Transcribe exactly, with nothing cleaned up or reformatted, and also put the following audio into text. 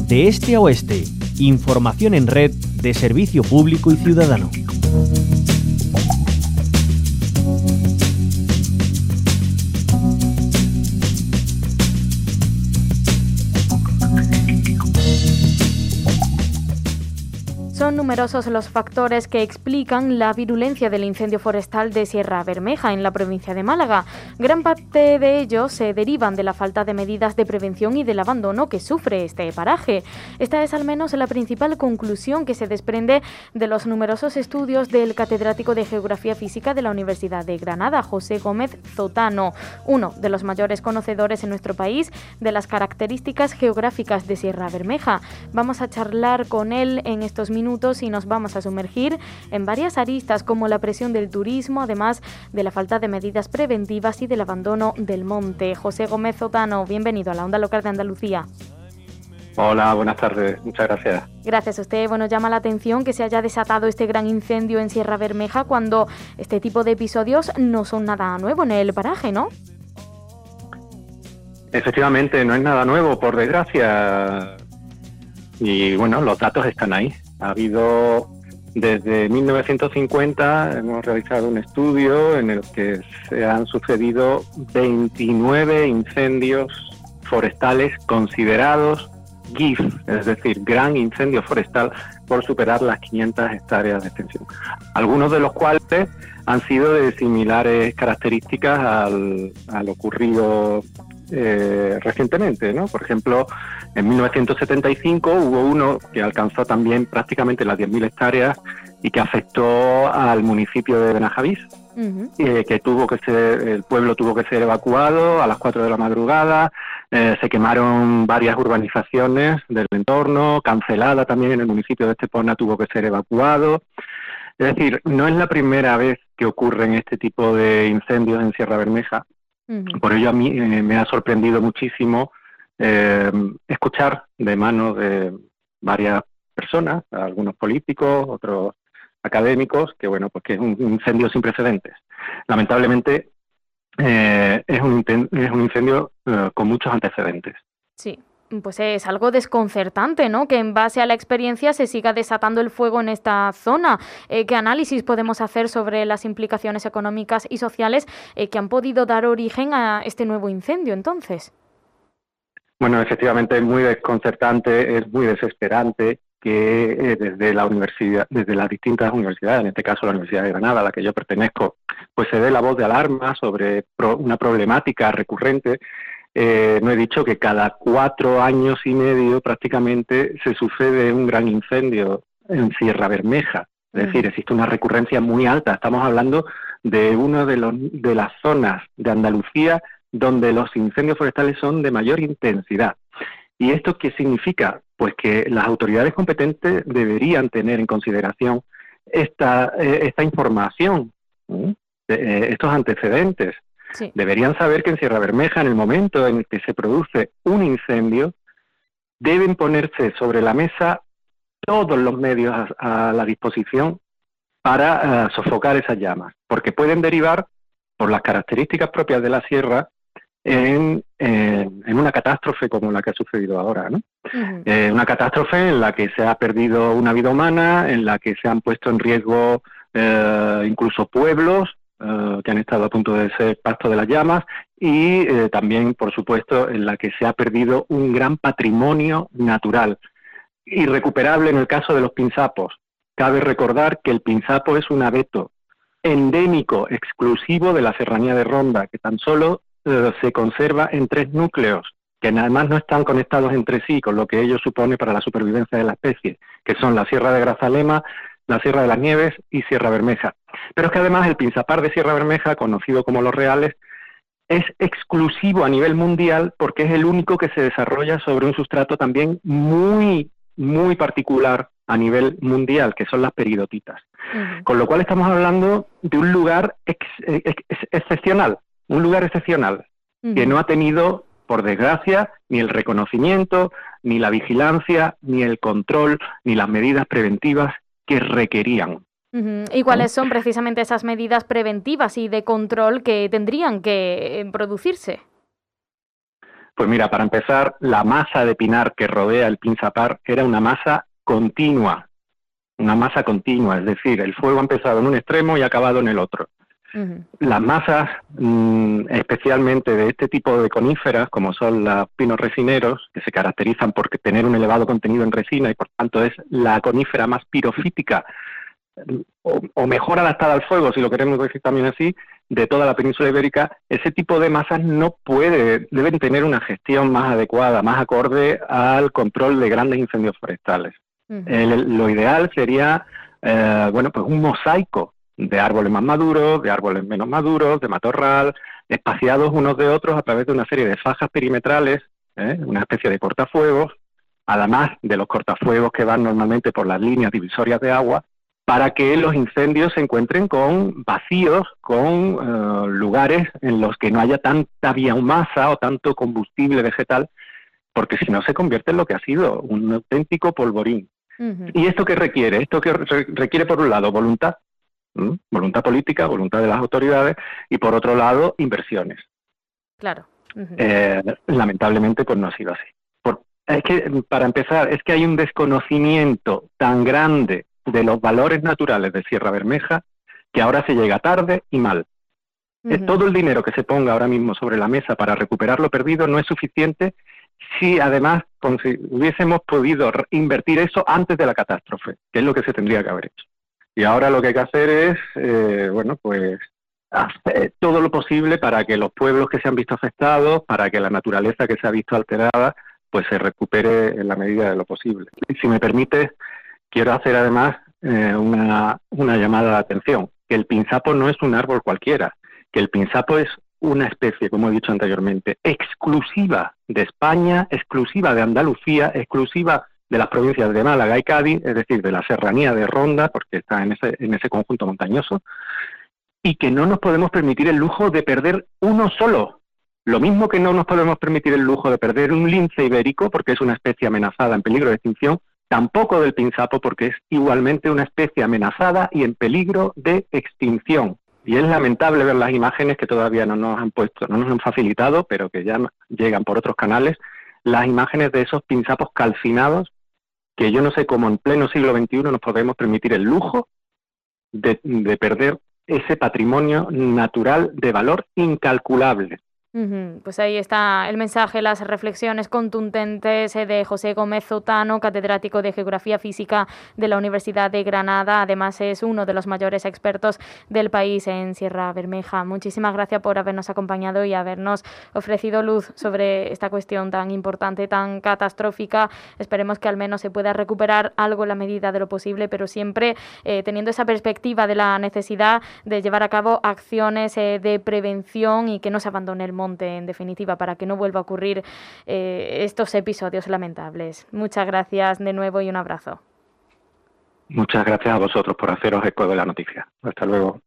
De este a oeste, información en red de servicio público y ciudadano. Son numerosos los factores que explican la virulencia del incendio forestal de Sierra Bermeja en la provincia de Málaga. Gran parte de ellos se derivan de la falta de medidas de prevención y del abandono que sufre este paraje. Esta es al menos la principal conclusión que se desprende de los numerosos estudios del catedrático de Geografía Física de la Universidad de Granada, José Gómez Zotano, uno de los mayores conocedores en nuestro país de las características geográficas de Sierra Bermeja. Vamos a charlar con él en estos minutos y nos vamos a sumergir en varias aristas como la presión del turismo, además de la falta de medidas preventivas y del abandono del monte. José Gómez Zotano, bienvenido a la Onda Local de Andalucía. Hola, buenas tardes, muchas gracias. Gracias a usted. Bueno, llama la atención que se haya desatado este gran incendio en Sierra Bermeja cuando este tipo de episodios no son nada nuevo en el paraje, ¿no? Efectivamente, no es nada nuevo, por desgracia. Y bueno, los datos están ahí. Ha habido, desde mil novecientos cincuenta, hemos realizado un estudio en el que se han sucedido veintinueve incendios forestales considerados G I F, es decir, gran incendio forestal, por superar las quinientas hectáreas de extensión. Algunos de los cuales han sido de similares características al, al ocurrido eh, recientemente, ¿no? Por ejemplo, en mil novecientos setenta y cinco hubo uno que alcanzó también prácticamente las diez mil hectáreas y que afectó al municipio de Benajavís, uh-huh. eh, que tuvo que ser, el pueblo tuvo que ser evacuado a las cuatro de la madrugada, eh, se quemaron varias urbanizaciones del entorno, Cancelada también en el municipio de Estepona tuvo que ser evacuado. Es decir, no es la primera vez que ocurren este tipo de incendios en Sierra Bermeja. Uh-huh. Por ello a mí eh, me ha sorprendido muchísimo eh, escuchar de manos de varias personas, algunos políticos, otros académicos, que bueno, pues que es un incendio sin precedentes. Lamentablemente eh, es, un, es un incendio eh, con muchos antecedentes. Sí. Pues es algo desconcertante, ¿no? Que en base a la experiencia se siga desatando el fuego en esta zona. Eh, ¿Qué análisis podemos hacer sobre las implicaciones económicas y sociales eh, que han podido dar origen a este nuevo incendio, entonces? Bueno, efectivamente es muy desconcertante, es muy desesperante que eh, desde la universidad, desde las distintas universidades, en este caso la Universidad de Granada, a la que yo pertenezco, pues se dé la voz de alarma sobre pro, una problemática recurrente. Eh, no he dicho que cada cuatro años y medio prácticamente se sucede un gran incendio en Sierra Bermeja. Es uh-huh. decir, existe una recurrencia muy alta. Estamos hablando de una de, los, de las zonas de Andalucía donde los incendios forestales son de mayor intensidad. ¿Y esto qué significa? Pues que las autoridades competentes deberían tener en consideración esta, eh, esta información, ¿eh? Eh, estos antecedentes. Sí. Deberían saber que en Sierra Bermeja, en el momento en que se produce un incendio, deben ponerse sobre la mesa todos los medios a, a la disposición para uh, sofocar esas llamas, porque pueden derivar, por las características propias de la sierra, en, en, en una catástrofe como la que ha sucedido ahora, ¿no? Uh-huh. Eh, una catástrofe en la que se ha perdido una vida humana, en la que se han puesto en riesgo eh, incluso pueblos, Uh, que han estado a punto de ser pasto de las llamas y eh, también, por supuesto, en la que se ha perdido un gran patrimonio natural, irrecuperable en el caso de los pinzapos. Cabe recordar que el pinzapo es un abeto endémico, exclusivo de la serranía de Ronda, que tan solo uh, se conserva en tres núcleos, que además no están conectados entre sí, con lo que ello supone para la supervivencia de la especie, que son la Sierra de Grazalema, la Sierra de las Nieves y Sierra Bermeja. Pero es que además el pinzapar de Sierra Bermeja, conocido como Los Reales, es exclusivo a nivel mundial porque es el único que se desarrolla sobre un sustrato también muy, muy particular a nivel mundial, que son las peridotitas. Uh-huh. Con lo cual estamos hablando de un lugar ex, ex, ex, excepcional, un lugar excepcional, uh-huh. que no ha tenido, por desgracia, ni el reconocimiento, ni la vigilancia, ni el control, ni las medidas preventivas que requerían. Uh-huh. ¿Y cuáles son precisamente esas medidas preventivas y de control que tendrían que producirse? Pues mira, para empezar, la masa de pinar que rodea el pinzapar era una masa continua, una masa continua, es decir, el fuego ha empezado en un extremo y ha acabado en el otro. Uh-huh. Las masas, mmm, especialmente de este tipo de coníferas, como son los pinos resineros, que se caracterizan por tener un elevado contenido en resina y por tanto es la conífera más pirofítica, o, o mejor adaptada al fuego, si lo queremos decir también así, de toda la península ibérica, ese tipo de masas no puede, deben tener una gestión más adecuada, más acorde al control de grandes incendios forestales. Uh-huh. El, lo ideal sería, eh, bueno, pues un mosaico de árboles más maduros, de árboles menos maduros, de matorral, espaciados unos de otros a través de una serie de fajas perimetrales, ¿eh? Una especie de cortafuegos, además de los cortafuegos que van normalmente por las líneas divisorias de agua, para que los incendios se encuentren con vacíos, con uh, lugares en los que no haya tanta biomasa o tanto combustible vegetal, porque si no se convierte en lo que ha sido, un auténtico polvorín. Uh-huh. ¿Y esto qué requiere? Esto que re- requiere, por un lado, voluntad, ¿Mm? voluntad política, voluntad de las autoridades, y por otro lado, inversiones. Claro. Uh-huh. Eh, lamentablemente, pues no ha sido así. Por, es que, para empezar, es que hay un desconocimiento tan grande de los valores naturales de Sierra Bermeja, que ahora se llega tarde y mal. Uh-huh. Todo el dinero que se ponga ahora mismo sobre la mesa para recuperar lo perdido no es suficiente si además si hubiésemos podido invertir eso antes de la catástrofe, que es lo que se tendría que haber hecho. Y ahora lo que hay que hacer es, eh, bueno, pues hacer todo lo posible para que los pueblos que se han visto afectados, para que la naturaleza que se ha visto alterada, pues se recupere en la medida de lo posible. Y si me permites, quiero hacer además eh, una, una llamada de atención, que el pinzapo no es un árbol cualquiera, que el pinzapo es una especie, como he dicho anteriormente, exclusiva de España, exclusiva de Andalucía, exclusiva de las provincias de Málaga y Cádiz, es decir, de la serranía de Ronda, porque está en ese, en ese conjunto montañoso, y que no nos podemos permitir el lujo de perder uno solo. Lo mismo que no nos podemos permitir el lujo de perder un lince ibérico, porque es una especie amenazada en peligro de extinción, tampoco del pinzapo, porque es igualmente una especie amenazada y en peligro de extinción. Y es lamentable ver las imágenes que todavía no nos han puesto, no nos han facilitado, pero que ya llegan por otros canales, las imágenes de esos pinzapos calcinados, que yo no sé cómo en pleno siglo veintiuno nos podemos permitir el lujo de, de perder ese patrimonio natural de valor incalculable. Uh-huh. Pues ahí está el mensaje, las reflexiones contundentes de José Gómez Zotano, catedrático de Geografía Física de la Universidad de Granada. Además es uno de los mayores expertos del país en Sierra Bermeja. Muchísimas gracias por habernos acompañado y habernos ofrecido luz sobre esta cuestión tan importante, tan catastrófica. Esperemos que al menos se pueda recuperar algo en la medida de lo posible, pero siempre eh, teniendo esa perspectiva de la necesidad de llevar a cabo acciones eh, de prevención y que no se abandone el monte, en definitiva, para que no vuelva a ocurrir eh, estos episodios lamentables. Muchas gracias de nuevo y un abrazo. Muchas gracias a vosotros por haceros eco de la noticia. Hasta luego.